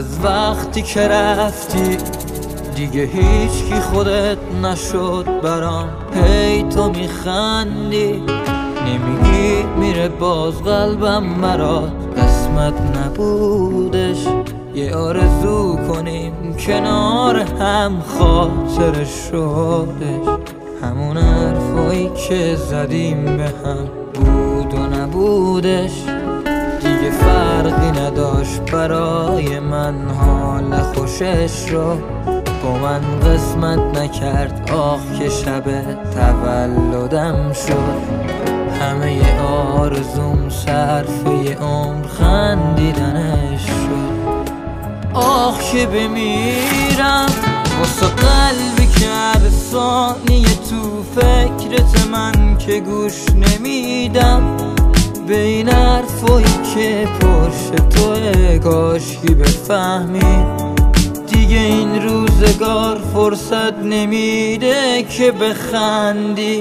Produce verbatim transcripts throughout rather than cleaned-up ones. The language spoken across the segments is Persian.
از وقتی که رفتی دیگه هیچکی خودت نشد برام. هی تو میخندی نمیگی میره باز قلبم برات قسمت نبودش یه آرزو کنیم کنار هم خاطر شدش. همون حرفایی که زدیم به هم بود و نبودش دیگه فرقی نداشت برای من. حال خوشش رو با من قسمت نکرد آخ که شب تولدم شد. همه آرزوم صرف یه عمر خندیدنش شد. آخ که بمیرم واسه قلبی که هر ثانیه تو فکرت من که گوش نمیدم به این حرفایی که پشت توه. کاشکی بفهمی دیگه این روزگار فرصت نمیده که بخندی.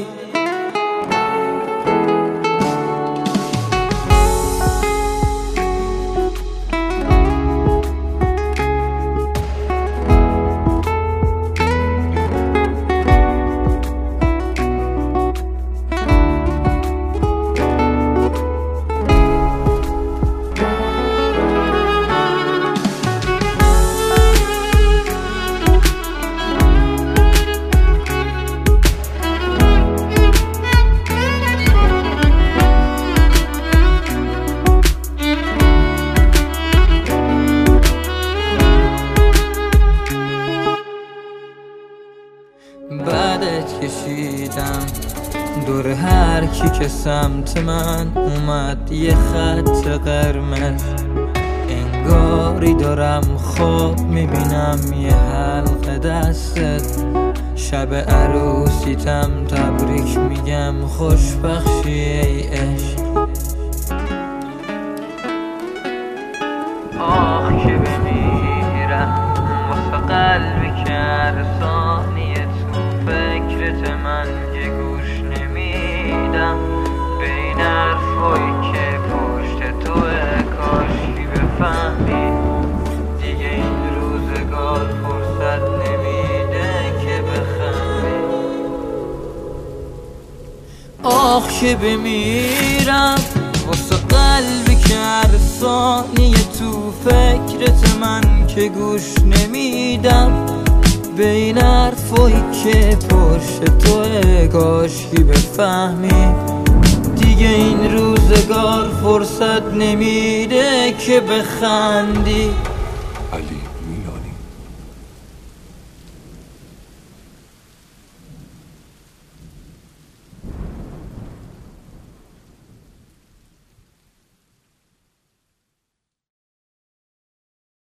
بعدت کشیدم دور هر کی که سمت من اومد یه خط قرمز. انگاری دارم خواب میبینم یه حلقه دستت. شب عروسیتم تبریک میگم خوشبخشی ای عشق. آخ که بمیرم واسه قلبی که هر ثانیه فکرت من یه گوش نمیدم به این حرفایی که پشت توه. کاشکی بفهمی دیگه این روزگار فرصت نمیده که بخندی. آخ که بمیرم واسه قلبی که هر ثانیه تو فکرت من که گوش نمیدم به این حرفایی که پشت توه. کاشکی بفهمی دیگه این روزگار فرصت نمیده که بخندی.